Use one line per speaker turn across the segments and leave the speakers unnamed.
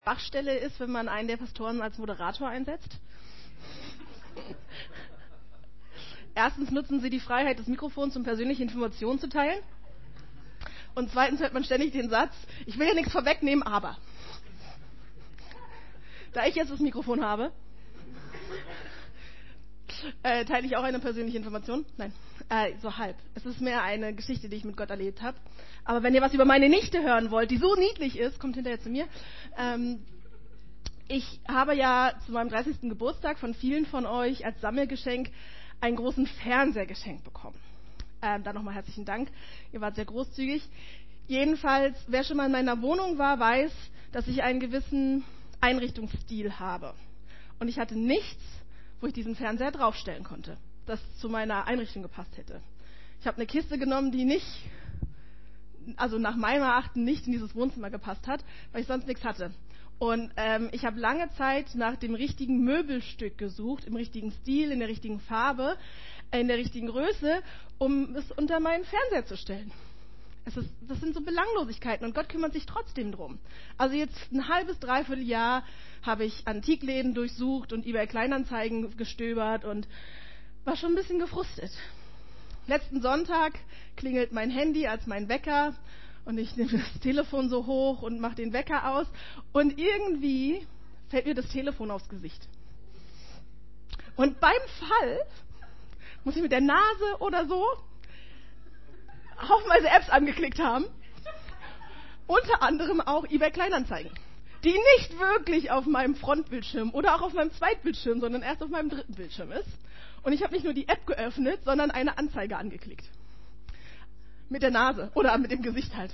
Schwachstelle ist, wenn man einen der Pastoren als Moderator einsetzt. Erstens nutzen sie die Freiheit des Mikrofons, um persönliche Informationen zu teilen. Und zweitens hört man ständig den Satz, ich will ja nichts vorwegnehmen, aber. Da ich jetzt das Mikrofon habe, teile ich auch eine persönliche Information? Nein, so halb. Es ist mehr eine Geschichte, die ich mit Gott erlebt habe. Aber wenn ihr was über meine Nichte hören wollt, die so niedlich ist, kommt hinterher zu mir. Ich habe ja zu meinem 30. Geburtstag von vielen von euch als Sammelgeschenk einen großen Fernseher geschenkt bekommen. Da nochmal herzlichen Dank. Ihr wart sehr großzügig. Jedenfalls, wer schon mal in meiner Wohnung war, weiß, dass ich einen gewissen Einrichtungsstil habe. Und ich hatte nichts, wo ich diesen Fernseher draufstellen konnte, das zu meiner Einrichtung gepasst hätte. Ich habe eine Kiste genommen, die nicht, also nach meinem Erachten nicht in dieses Wohnzimmer gepasst hat, weil ich sonst nichts hatte. Und ich habe lange Zeit nach dem richtigen Möbelstück gesucht, im richtigen Stil, in der richtigen Farbe, in der richtigen Größe, um es unter meinen Fernseher zu stellen. Das sind so Belanglosigkeiten und Gott kümmert sich trotzdem drum. Also jetzt ein halbes, dreiviertel Jahr habe ich Antikläden durchsucht und eBay Kleinanzeigen gestöbert und war schon ein bisschen gefrustet. Letzten Sonntag klingelt mein Handy als mein Wecker und ich nehme das Telefon so hoch und mache den Wecker aus und irgendwie fällt mir das Telefon aufs Gesicht. Und beim Fall muss ich mit der Nase oder so haufenweise Apps angeklickt haben. Unter anderem auch eBay Kleinanzeigen, die nicht wirklich auf meinem Frontbildschirm oder auch auf meinem Zweitbildschirm, sondern erst auf meinem dritten Bildschirm ist. Und ich habe nicht nur die App geöffnet, sondern eine Anzeige angeklickt. Mit der Nase oder mit dem Gesicht halt.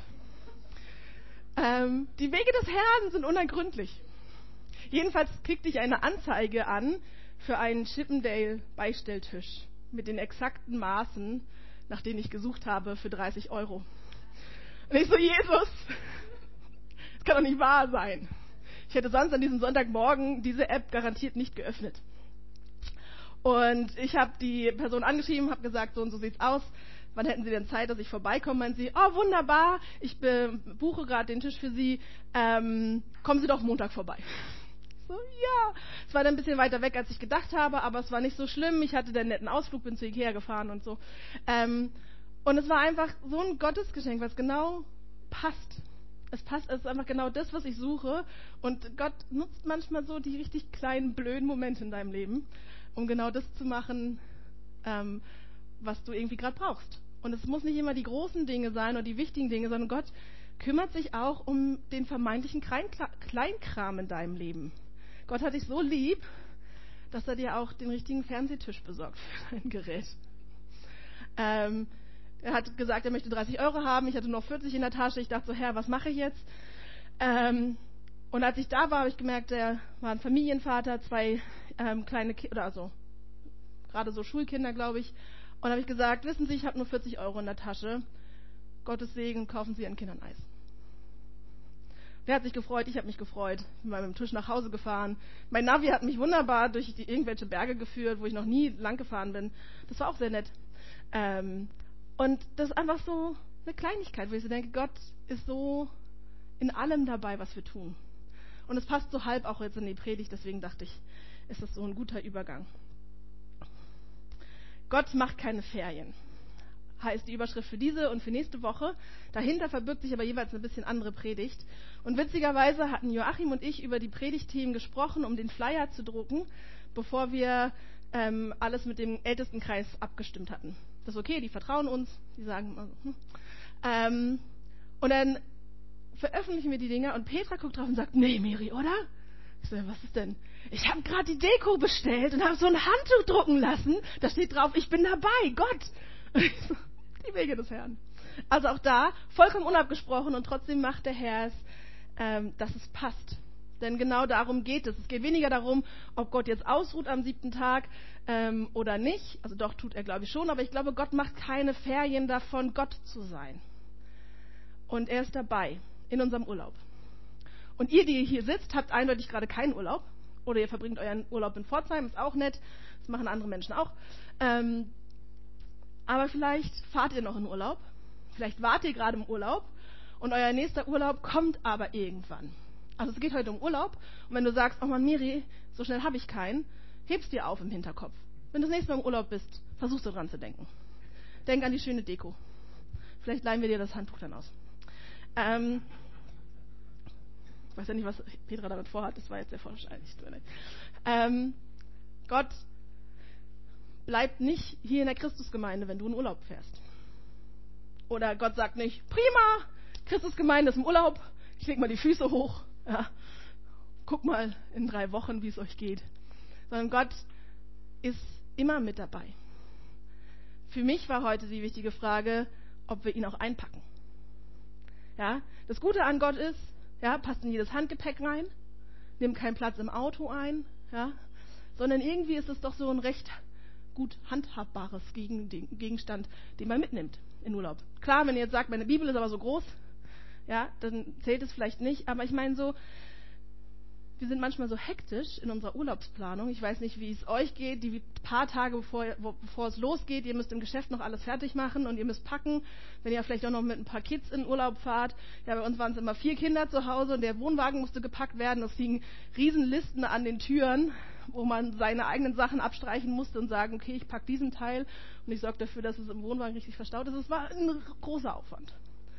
Die Wege des Herrn sind unergründlich. Jedenfalls klickte ich eine Anzeige an für einen Chippendale-Beistelltisch mit den exakten Maßen, nach denen ich gesucht habe, für 30 €. Und ich so, Jesus, das kann doch nicht wahr sein. Ich hätte sonst an diesem Sonntagmorgen diese App garantiert nicht geöffnet. Und ich habe die Person angeschrieben, habe gesagt, so und so sieht's aus. Wann hätten Sie denn Zeit, dass ich vorbeikomme? Meint sie, oh wunderbar, ich buche gerade den Tisch für Sie. Kommen Sie doch Montag vorbei. So, ja. Es war dann ein bisschen weiter weg, als ich gedacht habe, aber es war nicht so schlimm. Ich hatte den netten Ausflug, bin zu Ikea gefahren und so. Und es war einfach so ein Gottesgeschenk, was genau passt. Es ist einfach genau das, was ich suche. Und Gott nutzt manchmal so die richtig kleinen, blöden Momente in deinem Leben, um genau das zu machen, was du irgendwie gerade brauchst. Und es muss nicht immer die großen Dinge sein oder die wichtigen Dinge, sondern Gott kümmert sich auch um den vermeintlichen Kleinkram in deinem Leben. Gott hat dich so lieb, dass er dir auch den richtigen Fernsehtisch besorgt für dein Gerät. Er hat gesagt, er möchte 30 € haben. Ich hatte noch 40 in der Tasche. Ich dachte so, Herr, was mache ich jetzt? Und als ich da war, habe ich gemerkt, er war ein Familienvater, 2 kleine Kinder, also gerade so Schulkinder, glaube ich. Und habe ich gesagt, wissen Sie, ich habe nur 40 € in der Tasche. Gottes Segen, kaufen Sie Ihren Kindern Eis. Wer hat sich gefreut? Ich habe mich gefreut. Bin mal mit dem Tisch nach Hause gefahren. Mein Navi hat mich wunderbar durch irgendwelche Berge geführt, wo ich noch nie lang gefahren bin. Das war auch sehr nett. Und das ist einfach so eine Kleinigkeit, wo ich so denke, Gott ist so in allem dabei, was wir tun. Und es passt so halb auch jetzt in die Predigt, deswegen dachte ich, ist das so ein guter Übergang. Gott macht keine Ferien, heißt die Überschrift für diese und für nächste Woche. Dahinter verbirgt sich aber jeweils eine bisschen andere Predigt. Und witzigerweise hatten Joachim und ich über die Predigtthemen gesprochen, um den Flyer zu drucken, bevor wir alles mit dem Ältestenkreis abgestimmt hatten. Das ist okay, die vertrauen uns, die sagen immer so. Und dann veröffentlichen wir die Dinger und Petra guckt drauf und sagt, nee, Miri, oder? Ich so, was ist denn? Ich habe gerade die Deko bestellt und habe so ein Handtuch drucken lassen. Da steht drauf, ich bin dabei, Gott. Die Wege des Herrn. Also auch da, vollkommen unabgesprochen und trotzdem macht der Herr es, dass es passt. Denn genau darum geht es. Es geht weniger darum, ob Gott jetzt ausruht am 7. Tag oder nicht. Also doch, tut er, glaube ich, schon. Aber ich glaube, Gott macht keine Ferien davon, Gott zu sein. Und er ist dabei in unserem Urlaub. Und ihr, die hier sitzt, habt eindeutig gerade keinen Urlaub. Oder ihr verbringt euren Urlaub in Pforzheim, ist auch nett. Das machen andere Menschen auch. Aber vielleicht fahrt ihr noch in Urlaub. Vielleicht wart ihr gerade im Urlaub. Und euer nächster Urlaub kommt aber irgendwann. Also es geht heute um Urlaub. Und wenn du sagst, oh Mann, Miri, so schnell habe ich keinen, heb's dir auf im Hinterkopf. Wenn du das nächste Mal im Urlaub bist, versuchst du dran zu denken. Denk an die schöne Deko. Vielleicht leihen wir dir das Handtuch dann aus. Ich weiß ja nicht, was Petra damit vorhat. Das war jetzt sehr wahrscheinlich. Gott bleibt nicht hier in der Christusgemeinde, wenn du in Urlaub fährst. Oder Gott sagt nicht, prima, Christusgemeinde ist im Urlaub, ich leg mal die Füße hoch. Ja, guck mal in 3 Wochen, wie es euch geht. Sondern Gott ist immer mit dabei. Für mich war heute die wichtige Frage, ob wir ihn auch einpacken. Ja, das Gute an Gott ist, ja, passt in jedes Handgepäck rein, nimmt keinen Platz im Auto ein, ja, sondern irgendwie ist es doch so ein recht gut handhabbares Gegenstand, den man mitnimmt in Urlaub. Klar, wenn ihr jetzt sagt, meine Bibel ist aber so groß, ja, dann zählt es vielleicht nicht, aber ich meine so, wir sind manchmal so hektisch in unserer Urlaubsplanung. Ich weiß nicht, wie es euch geht, die paar Tage bevor es losgeht, ihr müsst im Geschäft noch alles fertig machen und ihr müsst packen, wenn ihr vielleicht auch noch mit ein paar Kids in Urlaub fahrt. Ja, bei uns waren es immer 4 Kinder zu Hause und der Wohnwagen musste gepackt werden. Es hingen Riesenlisten an den Türen, wo man seine eigenen Sachen abstreichen musste und sagen, okay, ich packe diesen Teil und ich sorge dafür, dass es im Wohnwagen richtig verstaut ist. Es war ein großer Aufwand.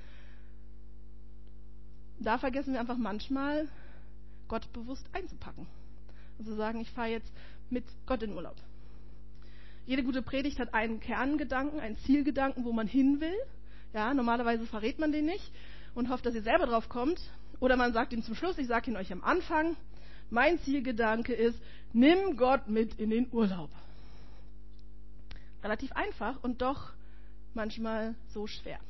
Da vergessen wir einfach manchmal, Gott bewusst einzupacken und zu sagen, ich fahre jetzt mit Gott in Urlaub. Jede gute Predigt hat einen Kerngedanken, einen Zielgedanken, wo man hin will. Ja, normalerweise verrät man den nicht und hofft, dass ihr selber drauf kommt. Oder man sagt ihn zum Schluss, ich sage ihn euch am Anfang. Mein Zielgedanke ist, nimm Gott mit in den Urlaub. Relativ einfach und doch manchmal so schwer.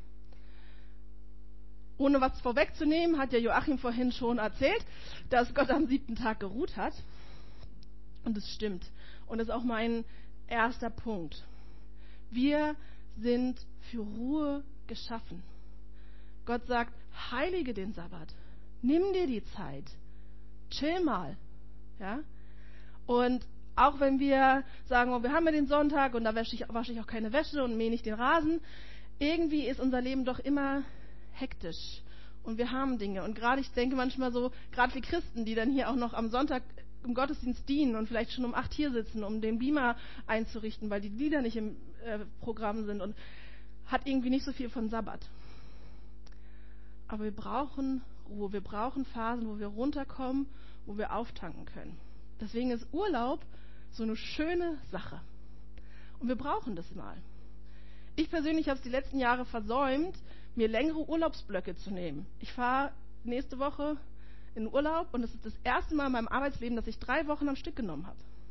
Ohne was vorwegzunehmen, hat ja Joachim vorhin schon erzählt, dass Gott am 7. Tag geruht hat. Und es stimmt. Und das ist auch mein erster Punkt. Wir sind für Ruhe geschaffen. Gott sagt, heilige den Sabbat. Nimm dir die Zeit. Chill mal. Ja? Und auch wenn wir sagen, oh, wir haben ja den Sonntag und da wasche ich auch keine Wäsche und mähe nicht den Rasen, irgendwie ist unser Leben doch immer hektisch und wir haben Dinge und gerade ich denke manchmal so, gerade wir Christen, die dann hier auch noch am Sonntag im Gottesdienst dienen und vielleicht schon um 8 hier sitzen, um den Beamer einzurichten, weil die Lieder nicht im Programm sind und hat irgendwie nicht so viel von Sabbat. Aber wir brauchen Ruhe, wir brauchen Phasen, wo wir runterkommen, wo wir auftanken können. Deswegen ist Urlaub so eine schöne Sache und wir brauchen das mal. Ich persönlich habe es die letzten Jahre versäumt, mir längere Urlaubsblöcke zu nehmen. Ich fahre nächste Woche in Urlaub und es ist das erste Mal in meinem Arbeitsleben, dass ich 3 Wochen am Stück genommen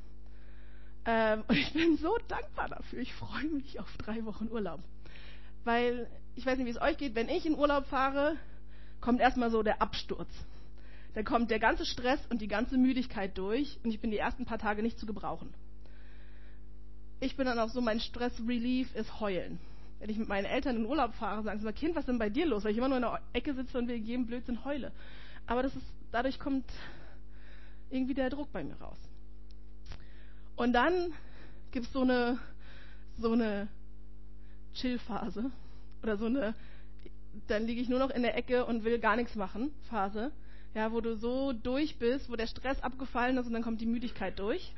habe. Und ich bin so dankbar dafür. Ich freue mich auf 3 Wochen Urlaub. Weil, ich weiß nicht, wie es euch geht, wenn ich in Urlaub fahre, kommt erstmal so der Absturz. Dann kommt der ganze Stress und die ganze Müdigkeit durch und ich bin die ersten paar Tage nicht zu gebrauchen. Ich bin dann auch so, mein Stress-Relief ist Heulen. Wenn ich mit meinen Eltern in Urlaub fahre, sagen sie mal, Kind, was ist denn bei dir los? Weil ich immer nur in der Ecke sitze und wegen jedem Blödsinn heule. Aber dadurch kommt irgendwie der Druck bei mir raus. Und dann gibt es so eine Chill-Phase. Oder dann liege ich nur noch in der Ecke und will gar nichts machen, Phase. Ja, wo du so durch bist, wo der Stress abgefallen ist und dann kommt die Müdigkeit durch.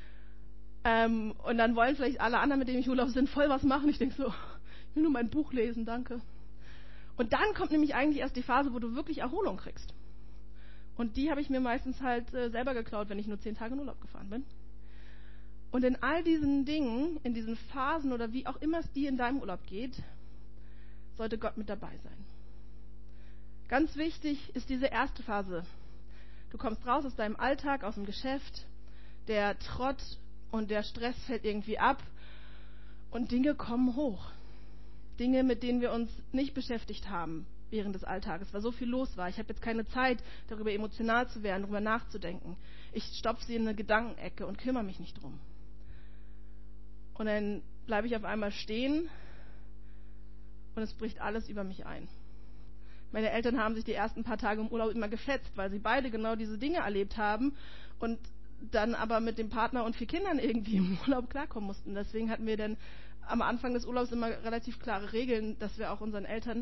Und dann wollen vielleicht alle anderen, mit denen ich Urlaub sind, voll was machen. Ich denke so, ich will nur mein Buch lesen, danke. Und dann kommt nämlich eigentlich erst die Phase, wo du wirklich Erholung kriegst. Und die habe ich mir meistens halt selber geklaut, wenn ich nur 10 Tage in Urlaub gefahren bin. Und in all diesen Dingen, in diesen Phasen oder wie auch immer es dir in deinem Urlaub geht, sollte Gott mit dabei sein. Ganz wichtig ist diese erste Phase. Du kommst raus aus deinem Alltag, aus dem Geschäft, der Trott und der Stress fällt irgendwie ab und Dinge kommen hoch. Dinge, mit denen wir uns nicht beschäftigt haben während des Alltages, weil so viel los war. Ich habe jetzt keine Zeit, darüber emotional zu werden, darüber nachzudenken. Ich stopfe sie in eine Gedankenecke und kümmere mich nicht drum. Und dann bleibe ich auf einmal stehen und es bricht alles über mich ein. Meine Eltern haben sich die ersten paar Tage im Urlaub immer gefetzt, weil sie beide genau diese Dinge erlebt haben und dann aber mit dem Partner und 4 Kindern irgendwie im Urlaub klarkommen mussten. Deswegen hatten wir dann am Anfang des Urlaubs immer relativ klare Regeln, dass wir auch unseren Eltern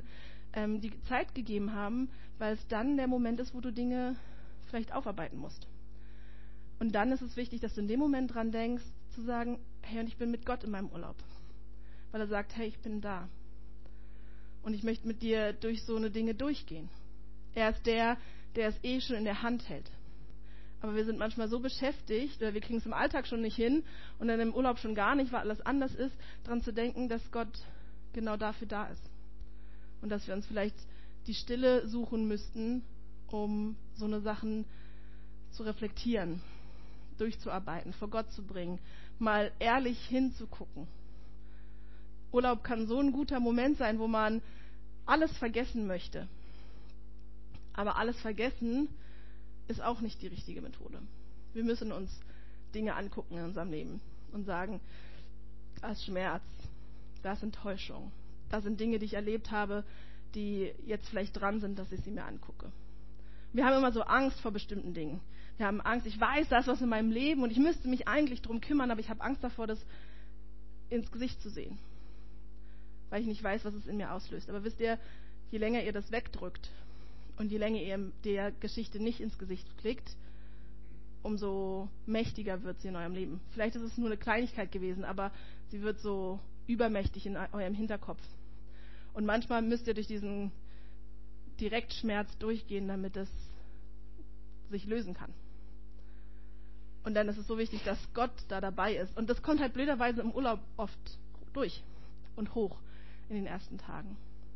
die Zeit gegeben haben, weil es dann der Moment ist, wo du Dinge vielleicht aufarbeiten musst. Und dann ist es wichtig, dass du in dem Moment dran denkst, zu sagen, hey, und ich bin mit Gott in meinem Urlaub. Weil er sagt, hey, ich bin da. Und ich möchte mit dir durch so eine Dinge durchgehen. Er ist der es eh schon in der Hand hält. Aber wir sind manchmal so beschäftigt, oder wir kriegen es im Alltag schon nicht hin und dann im Urlaub schon gar nicht, weil alles anders ist, daran zu denken, dass Gott genau dafür da ist. Und dass wir uns vielleicht die Stille suchen müssten, um so eine Sachen zu reflektieren, durchzuarbeiten, vor Gott zu bringen, mal ehrlich hinzugucken. Urlaub kann so ein guter Moment sein, wo man alles vergessen möchte. Aber alles vergessen ist auch nicht die richtige Methode. Wir müssen uns Dinge angucken in unserem Leben und sagen, da ist Schmerz, da ist Enttäuschung, da sind Dinge, die ich erlebt habe, die jetzt vielleicht dran sind, dass ich sie mir angucke. Wir haben immer so Angst vor bestimmten Dingen. Wir haben Angst, ich weiß, da ist was in meinem Leben und ich müsste mich eigentlich drum kümmern, aber ich habe Angst davor, das ins Gesicht zu sehen, weil ich nicht weiß, was es in mir auslöst. Aber wisst ihr, je länger ihr das wegdrückt und je länger ihr der Geschichte nicht ins Gesicht blickt, umso mächtiger wird sie in eurem Leben. Vielleicht ist es nur eine Kleinigkeit gewesen, aber sie wird so übermächtig in eurem Hinterkopf. Und manchmal müsst ihr durch diesen Direktschmerz durchgehen, damit es sich lösen kann. Und dann ist es so wichtig, dass Gott da dabei ist. Und das kommt halt blöderweise im Urlaub oft durch und hoch in den ersten Tagen.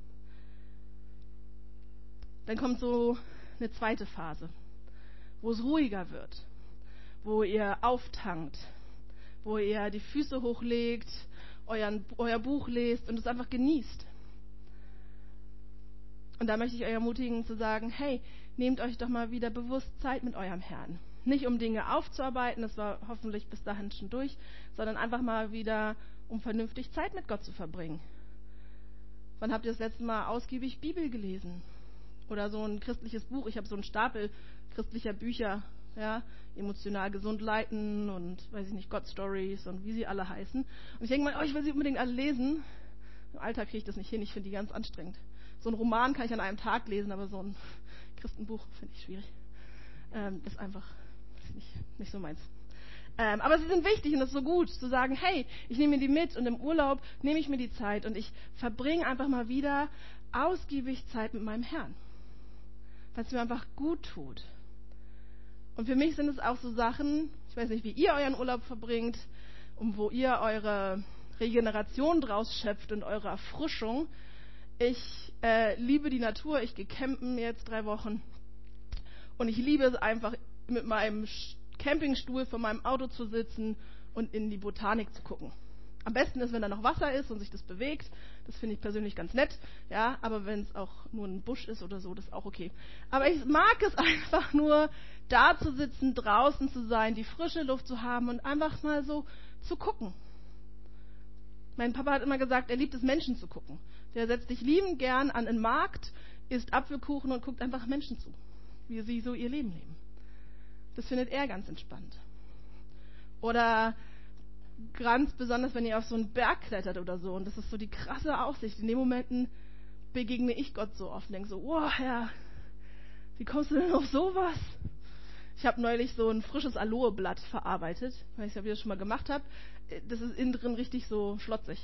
Dann kommt so eine zweite Phase, wo es ruhiger wird, wo ihr auftankt, wo ihr die Füße hochlegt, euer Buch lest und es einfach genießt. Und da möchte ich euch ermutigen zu sagen, hey, nehmt euch doch mal wieder bewusst Zeit mit eurem Herrn. Nicht um Dinge aufzuarbeiten, das war hoffentlich bis dahin schon durch, sondern einfach mal wieder, um vernünftig Zeit mit Gott zu verbringen. Wann habt ihr das letzte Mal ausgiebig Bibel gelesen? Oder so ein christliches Buch? Ich habe so einen Stapel christlicher Bücher, ja, emotional gesund leiten und, weiß ich nicht, God Stories und wie sie alle heißen. Und ich denke mal, ich will sie unbedingt alle lesen. Im Alltag kriege ich das nicht hin, ich finde die ganz anstrengend. So ein Roman kann ich an einem Tag lesen, aber so ein Christenbuch finde ich schwierig. Ist einfach nicht so meins. Aber sie sind wichtig und es ist so gut zu sagen, hey, ich nehme mir die mit und im Urlaub nehme ich mir die Zeit und ich verbringe einfach mal wieder ausgiebig Zeit mit meinem Herrn, weil es mir einfach gut tut. Und für mich sind es auch so Sachen, ich weiß nicht, wie ihr euren Urlaub verbringt und wo ihr eure Regeneration draus schöpft und eure Erfrischung. Ich liebe die Natur, ich gehe campen jetzt 3 Wochen und ich liebe es einfach, mit meinem Campingstuhl vor meinem Auto zu sitzen und in die Botanik zu gucken. Am besten ist, wenn da noch Wasser ist und sich das bewegt. Das finde ich persönlich ganz nett. Ja, aber wenn es auch nur ein Busch ist oder so, das ist auch okay. Aber ich mag es einfach nur, da zu sitzen, draußen zu sein, die frische Luft zu haben und einfach mal so zu gucken. Mein Papa hat immer gesagt, er liebt es, Menschen zu gucken. Der setzt sich liebend gern an einen Markt, isst Apfelkuchen und guckt einfach Menschen zu, wie sie so ihr Leben leben. Das findet er ganz entspannt. Oder ganz besonders, wenn ihr auf so einen Berg klettert oder so. Und das ist so die krasse Aussicht. In den Momenten begegne ich Gott so oft und denke so, wow, Herr, wie kommst du denn auf sowas? Ich habe neulich so ein frisches Aloe-Blatt verarbeitet, weil ich es ja wieder schon mal gemacht habe. Das ist innen drin richtig so schlotzig.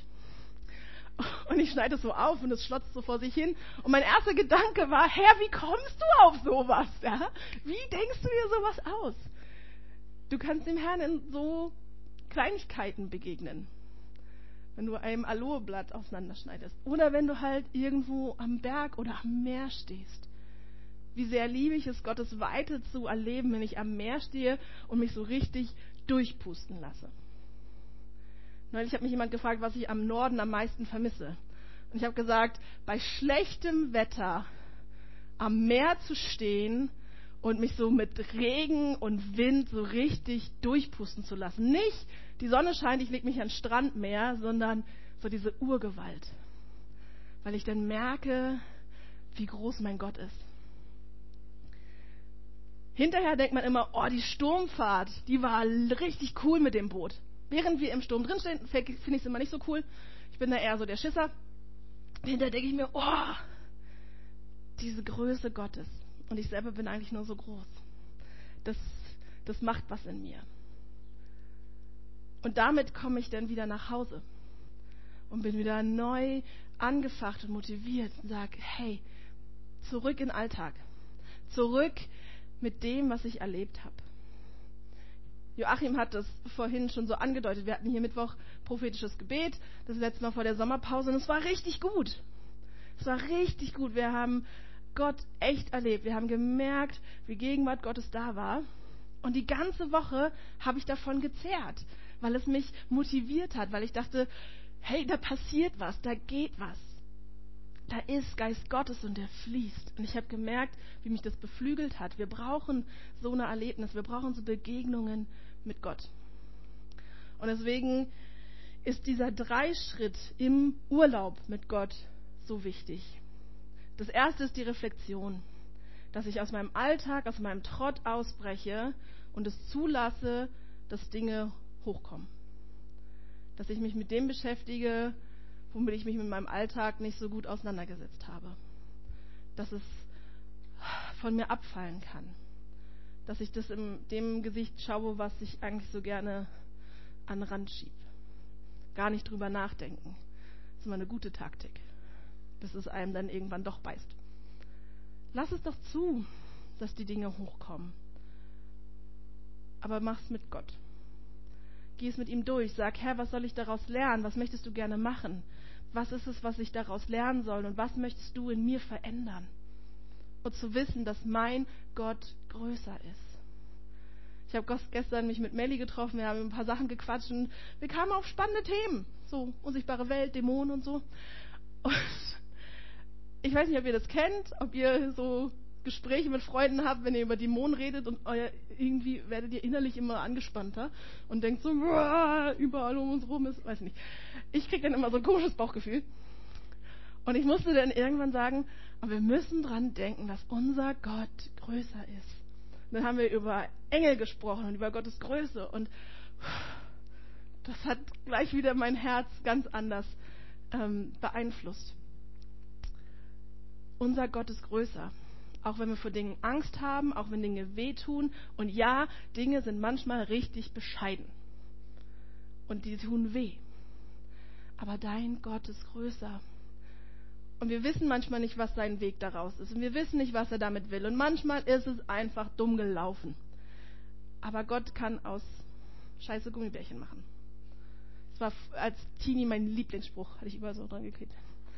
Und ich schneide es so auf und es schlotzt so vor sich hin. Und mein erster Gedanke war, Herr, wie kommst du auf sowas? Ja? Wie denkst du dir sowas aus? Du kannst dem Herrn in so Kleinigkeiten begegnen. Wenn du einem Aloe-Blatt auseinanderschneidest. Oder wenn du halt irgendwo am Berg oder am Meer stehst. Wie sehr liebe ich es, Gottes Weite zu erleben, wenn ich am Meer stehe und mich so richtig durchpusten lasse. Neulich hat mich jemand gefragt, was ich am Norden am meisten vermisse. Und ich habe gesagt, bei schlechtem Wetter am Meer zu stehen und mich so mit Regen und Wind so richtig durchpusten zu lassen. Nicht, die Sonne scheint, ich lege mich an den Strand mehr, sondern so diese Urgewalt. Weil ich dann merke, wie groß mein Gott ist. Hinterher denkt man immer, oh, die Sturmfahrt, die war richtig cool mit dem Boot. Während wir im Sturm drinstehen, finde ich es immer nicht so cool. Ich bin da eher so der Schisser. Hinterher denke ich mir, oh, diese Größe Gottes. Und ich selber bin eigentlich nur so groß. Das macht was in mir. Und damit komme ich dann wieder nach Hause und bin wieder neu angefacht und motiviert und sage, hey, zurück in den Alltag. Zurück mit dem, was ich erlebt habe. Joachim hat das vorhin schon so angedeutet. Wir hatten hier Mittwoch prophetisches Gebet, das letzte Mal vor der Sommerpause, und es war richtig gut. Es war richtig gut. Wir haben Gott echt erlebt. Wir haben gemerkt, wie Gegenwart Gottes da war. Und die ganze Woche habe ich davon gezehrt, weil es mich motiviert hat, weil ich dachte, hey, da passiert was, da geht was. Da ist Geist Gottes und der fließt. Und ich habe gemerkt, wie mich das beflügelt hat. Wir brauchen so ein Erlebnis, wir brauchen so Begegnungen mit Gott. Und deswegen ist dieser 3-Schritt im Urlaub mit Gott so wichtig. Das erste ist die Reflexion, dass ich aus meinem Alltag, aus meinem Trott ausbreche und es zulasse, dass Dinge hochkommen. Dass ich mich mit dem beschäftige, womit ich mich mit meinem Alltag nicht so gut auseinandergesetzt habe. Dass es von mir abfallen kann. Dass ich das in dem Gesicht schaue, was ich eigentlich so gerne an den Rand schiebe. Gar nicht drüber nachdenken. Das ist immer eine gute Taktik. Bis es einem dann irgendwann doch beißt. Lass es doch zu, dass die Dinge hochkommen. Aber mach's mit Gott. Geh es mit ihm durch. Sag, Herr, was soll ich daraus lernen? Was möchtest du gerne machen? Was ist es, was ich daraus lernen soll? Und was möchtest du in mir verändern? Und zu wissen, dass mein Gott größer ist. Ich habe gestern mich mit Melli getroffen, wir haben ein paar Sachen gequatscht und wir kamen auf spannende Themen. So unsichtbare Welt, Dämonen und so. Und ich weiß nicht, ob ihr das kennt, ob ihr so Gespräche mit Freunden habt, wenn ihr über Dämonen redet und irgendwie werdet ihr innerlich immer angespannter und denkt so, überall um uns rum ist, weiß nicht. Ich kriege dann immer so ein komisches Bauchgefühl. Und ich musste dann irgendwann sagen, aber wir müssen dran denken, dass unser Gott größer ist. Und dann haben wir über Engel gesprochen und über Gottes Größe und das hat gleich wieder mein Herz ganz anders beeinflusst. Unser Gott ist größer. Auch wenn wir vor Dingen Angst haben, auch wenn Dinge wehtun. Und ja, Dinge sind manchmal richtig bescheiden. Und die tun weh. Aber dein Gott ist größer. Und wir wissen manchmal nicht, was sein Weg daraus ist. Und wir wissen nicht, was er damit will. Und manchmal ist es einfach dumm gelaufen. Aber Gott kann aus Scheiße Gummibärchen machen. Das war als Teenie mein Lieblingsspruch. Hatte ich überall so dran geklebt.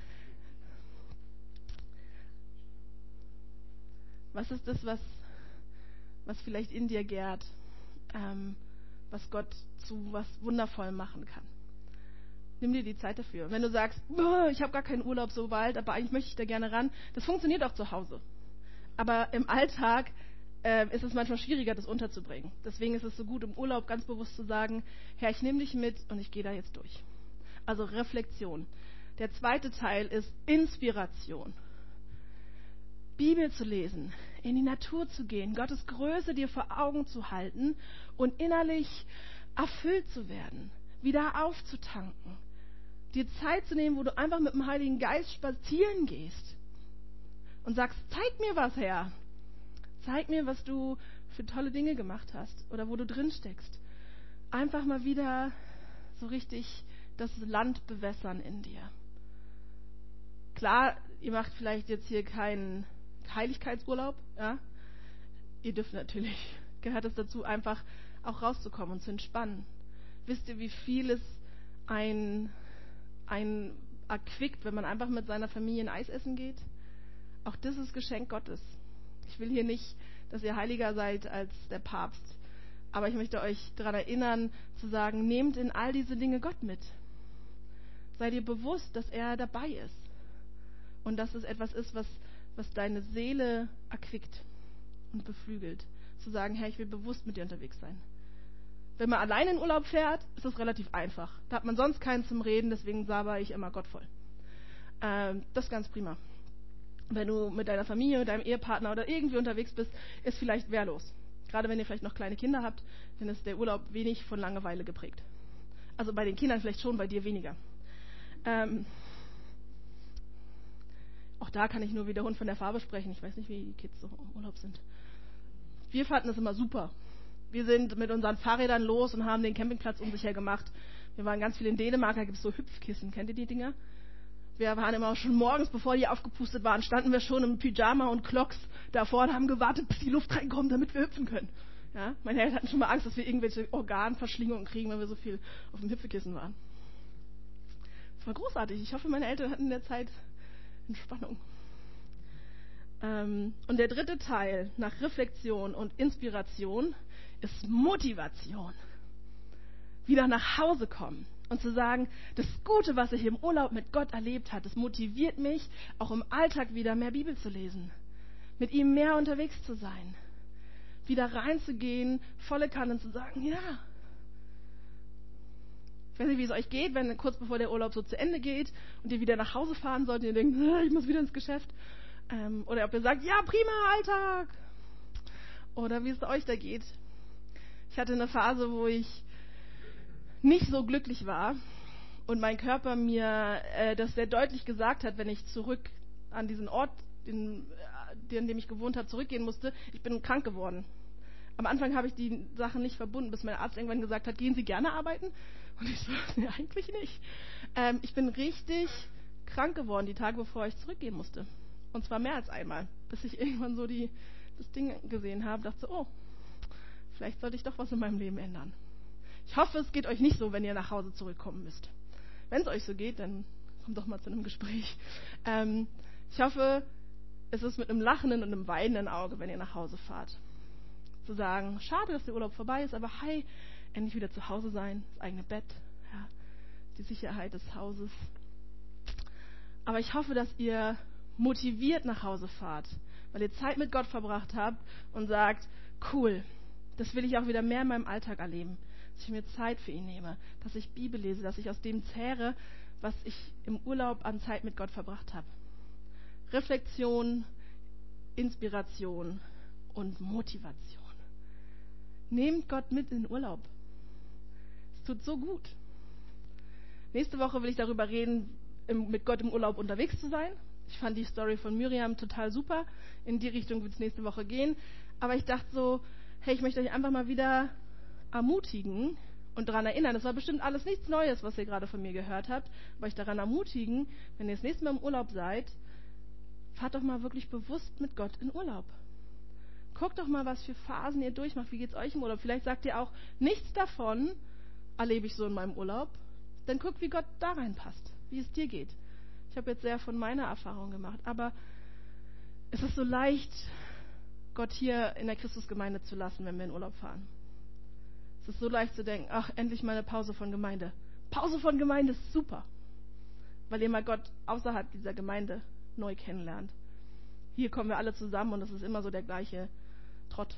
Was ist das, was vielleicht in dir gärt, was Gott zu was Wundervollem machen kann? Nimm dir die Zeit dafür. Und wenn du sagst, ich habe gar keinen Urlaub so bald, aber eigentlich möchte ich da gerne ran, das funktioniert auch zu Hause. Aber im Alltag ist es manchmal schwieriger, das unterzubringen. Deswegen ist es so gut, im Urlaub ganz bewusst zu sagen, Herr, ich nehme dich mit und ich gehe da jetzt durch. Also Reflexion. Der zweite Teil ist Inspiration. Bibel zu lesen, in die Natur zu gehen, Gottes Größe dir vor Augen zu halten und innerlich erfüllt zu werden, wieder aufzutanken, dir Zeit zu nehmen, wo du einfach mit dem Heiligen Geist spazieren gehst und sagst, zeig mir was, Herr, zeig mir, was du für tolle Dinge gemacht hast oder wo du drin steckst. Einfach mal wieder so richtig das Land bewässern in dir. Klar, ihr macht vielleicht jetzt hier keinen Heiligkeitsurlaub, ja. Ihr dürft natürlich, gehört es dazu, einfach auch rauszukommen und zu entspannen. Wisst ihr, wie viel es ein erquickt, wenn man einfach mit seiner Familie ein Eis essen geht? Auch das ist Geschenk Gottes. Ich will hier nicht, dass ihr heiliger seid als der Papst, aber ich möchte euch daran erinnern, zu sagen, nehmt in all diese Dinge Gott mit. Seid ihr bewusst, dass er dabei ist und dass es etwas ist, was deine Seele erquickt und beflügelt. Zu sagen, Herr, ich will bewusst mit dir unterwegs sein. Wenn man alleine in Urlaub fährt, ist das relativ einfach. Da hat man sonst keinen zum Reden, deswegen saber ich immer Gott voll. Das ist ganz prima. Wenn du mit deiner Familie, mit deinem Ehepartner oder irgendwie unterwegs bist, ist vielleicht wehrlos. Gerade wenn ihr vielleicht noch kleine Kinder habt, dann ist der Urlaub wenig von Langeweile geprägt. Also bei den Kindern vielleicht schon, bei dir weniger. Auch da kann ich nur wie der Hund von der Farbe sprechen. Ich weiß nicht, wie die Kids so im Urlaub sind. Wir fanden es immer super. Wir sind mit unseren Fahrrädern los und haben den Campingplatz unsicher gemacht. Wir waren ganz viel in Dänemark, da gibt es so Hüpfkissen. Kennt ihr die Dinger? Wir waren immer schon morgens, bevor die aufgepustet waren, standen wir schon im Pyjama und Clocks davor und haben gewartet, bis die Luft reinkommt, damit wir hüpfen können. Ja? Meine Eltern hatten schon mal Angst, dass wir irgendwelche Organverschlingungen kriegen, wenn wir so viel auf dem Hüpfkissen waren. Das war großartig. Ich hoffe, meine Eltern hatten in der Zeit Entspannung. Und der dritte Teil nach Reflexion und Inspiration ist Motivation. Wieder nach Hause kommen und zu sagen, das Gute, was ich im Urlaub mit Gott erlebt habe, das motiviert mich, auch im Alltag wieder mehr Bibel zu lesen, mit ihm mehr unterwegs zu sein, wieder reinzugehen, volle Kanne zu sagen, ja. Ich weiß nicht, wie es euch geht, wenn kurz bevor der Urlaub so zu Ende geht und ihr wieder nach Hause fahren sollt und ihr denkt, ich muss wieder ins Geschäft. Oder ob ihr sagt, ja, prima, Alltag. Oder wie es euch da geht. Ich hatte eine Phase, wo ich nicht so glücklich war und mein Körper mir das sehr deutlich gesagt hat, wenn ich zurück an diesen Ort, an dem ich gewohnt habe, zurückgehen musste. Ich bin krank geworden. Am Anfang habe ich die Sachen nicht verbunden, bis mein Arzt irgendwann gesagt hat, gehen Sie gerne arbeiten? Und ich so, nee, eigentlich nicht. Ich bin richtig krank geworden, die Tage, bevor ich zurückgehen musste. Und zwar mehr als einmal, bis ich irgendwann so das Ding gesehen habe, dachte, oh, vielleicht sollte ich doch was in meinem Leben ändern. Ich hoffe, es geht euch nicht so, wenn ihr nach Hause zurückkommen müsst. Wenn es euch so geht, dann kommt doch mal zu einem Gespräch. Ich hoffe, es ist mit einem lachenden und einem weinenden Auge, wenn ihr nach Hause fahrt. Zu sagen, schade, dass der Urlaub vorbei ist, aber hey, endlich wieder zu Hause sein, das eigene Bett, ja, die Sicherheit des Hauses. Aber ich hoffe, dass ihr motiviert nach Hause fahrt, weil ihr Zeit mit Gott verbracht habt und sagt, cool, das will ich auch wieder mehr in meinem Alltag erleben, dass ich mir Zeit für ihn nehme, dass ich Bibel lese, dass ich aus dem zehre, was ich im Urlaub an Zeit mit Gott verbracht habe. Reflexion, Inspiration und Motivation. Nehmt Gott mit in den Urlaub. Es tut so gut. Nächste Woche will ich darüber reden, mit Gott im Urlaub unterwegs zu sein. Ich fand die Story von Miriam total super. In die Richtung wird es nächste Woche gehen. Aber ich dachte so, hey, ich möchte euch einfach mal wieder ermutigen und daran erinnern. Das war bestimmt alles nichts Neues, was ihr gerade von mir gehört habt. Aber euch daran ermutigen, wenn ihr das nächste Mal im Urlaub seid, fahrt doch mal wirklich bewusst mit Gott in Urlaub. Guckt doch mal, was für Phasen ihr durchmacht. Wie geht's euch im Urlaub? Vielleicht sagt ihr auch, nichts davon erlebe ich so in meinem Urlaub. Dann guckt, wie Gott da reinpasst, wie es dir geht. Ich habe jetzt sehr von meiner Erfahrung gemacht, aber es ist so leicht, Gott hier in der Christusgemeinde zu lassen, wenn wir in Urlaub fahren. Es ist so leicht zu denken, ach, endlich mal eine Pause von Gemeinde. Pause von Gemeinde ist super, weil ihr mal Gott außerhalb dieser Gemeinde neu kennenlernt. Hier kommen wir alle zusammen und es ist immer so der gleiche Trott.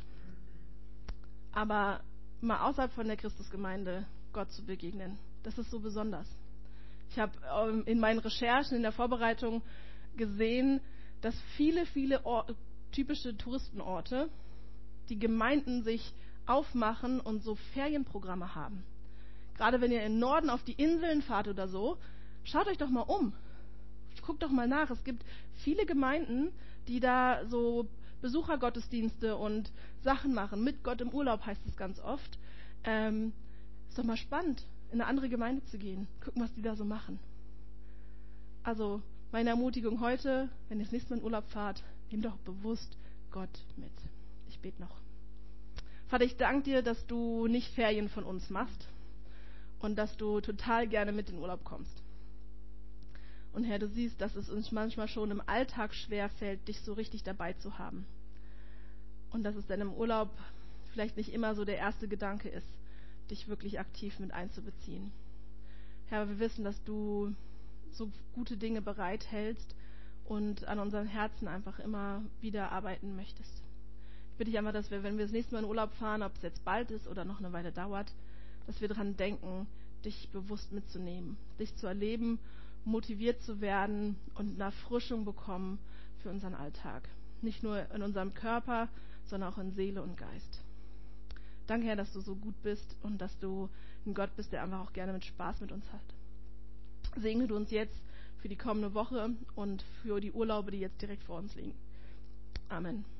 Aber mal außerhalb von der Christusgemeinde Gott zu begegnen, das ist so besonders. Ich habe in meinen Recherchen, in der Vorbereitung gesehen, dass viele typische Touristenorte, die Gemeinden sich aufmachen und so Ferienprogramme haben. Gerade wenn ihr im Norden auf die Inseln fahrt oder so, schaut euch doch mal um. Guckt doch mal nach. Es gibt viele Gemeinden, die da so Besuchergottesdienste und Sachen machen. Mit Gott im Urlaub heißt es ganz oft. Ist doch mal spannend, in eine andere Gemeinde zu gehen. Gucken, was die da so machen. Also meine Ermutigung heute, wenn ihr das nächste Mal in Urlaub fahrt, nehmt doch bewusst Gott mit. Ich bete noch. Vater, ich danke dir, dass du nicht Ferien von uns machst und dass du total gerne mit in den Urlaub kommst. Und Herr, du siehst, dass es uns manchmal schon im Alltag schwerfällt, dich so richtig dabei zu haben. Und dass es dann im Urlaub vielleicht nicht immer so der erste Gedanke ist, dich wirklich aktiv mit einzubeziehen. Herr, wir wissen, dass du so gute Dinge bereithältst und an unseren Herzen einfach immer wieder arbeiten möchtest. Ich bitte dich einfach, dass wir, wenn wir das nächste Mal in Urlaub fahren, ob es jetzt bald ist oder noch eine Weile dauert, dass wir daran denken, dich bewusst mitzunehmen, dich zu erleben, motiviert zu werden und eine Erfrischung bekommen für unseren Alltag. Nicht nur in unserem Körper, sondern auch in Seele und Geist. Danke, Herr, dass du so gut bist und dass du ein Gott bist, der einfach auch gerne mit Spaß mit uns hat. Segne du uns jetzt für die kommende Woche und für die Urlaube, die jetzt direkt vor uns liegen. Amen.